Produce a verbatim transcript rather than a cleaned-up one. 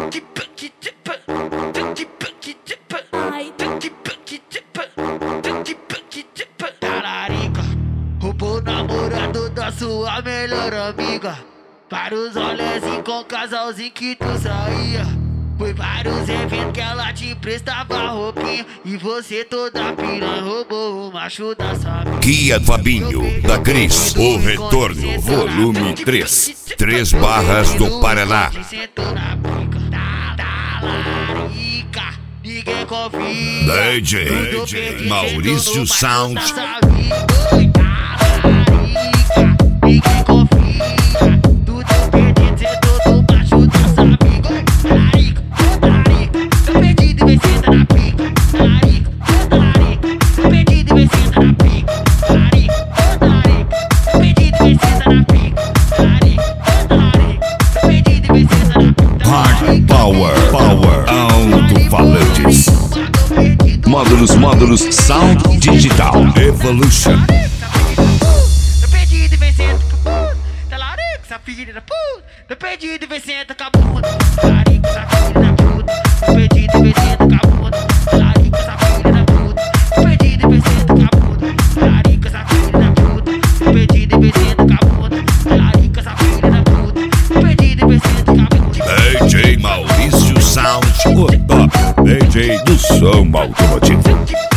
Talarica, roubou o namorado da sua melhor amiga. Vários olhazinhos com o casalzinho que tu saía. Foi vários eventos que ela te emprestava roupinha. E você toda piranha roubou o macho da sua amiga. Guia Fabinho da Cris, o retorno, volume três. Três Barras do Paraná. Ninguém confia. D J Maurício Sound. Ninguém confia. Tudo perdido, cê todo macho dessa amiga. Talarica, talarica, tô perdido e vem senta na pica. Talarica, talarica, tô perdido e vem senta na pica. Talarica, talarica, tô perdido e vem senta na pica. Talarica, talarica, tô perdido e vem senta na pica. Hard Power, Power, alto-falantes. Módulos, módulos, Sound Digital Evolution. Tô perdido e vem senta com a puta. Talarica, essa filha da puta. Tô perdido e vem senta com a puta. Talarica, essa filha da puta. Tô perdido e vem senta com a puta. Talarica, essa filha da puta. Tô perdido e vem senta com a puta. Talarica, essa filha da puta. Tô perdido e vem senta com a puta. Talarica, essa filha da puta. Tô perdido e vem senta com a puta. D J Maurício Sound, o top D J do som automotivo.